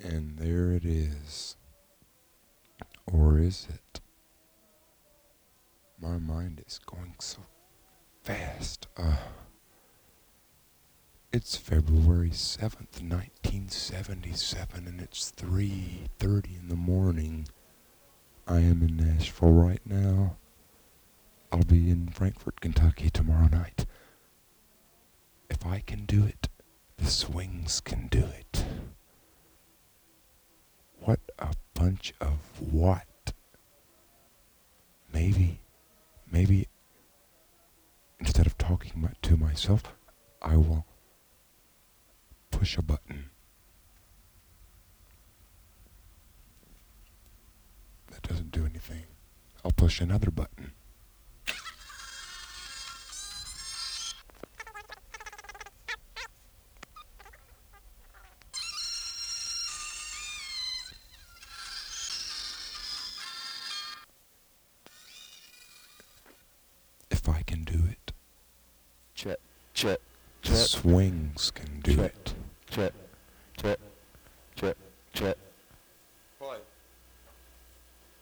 And there it is. Or is it? My mind is going so fast. It's February 7th, 1977, and it's 3:30 in the morning. I am in Nashville right now. I'll be in Frankfort, Kentucky tomorrow night. If I can do it, the Swings can do it. What a bunch of what? Maybe instead of talking to myself, I will push a button. That doesn't do anything. I'll push another button. If I can do it, Check. the Swings can do it. Check.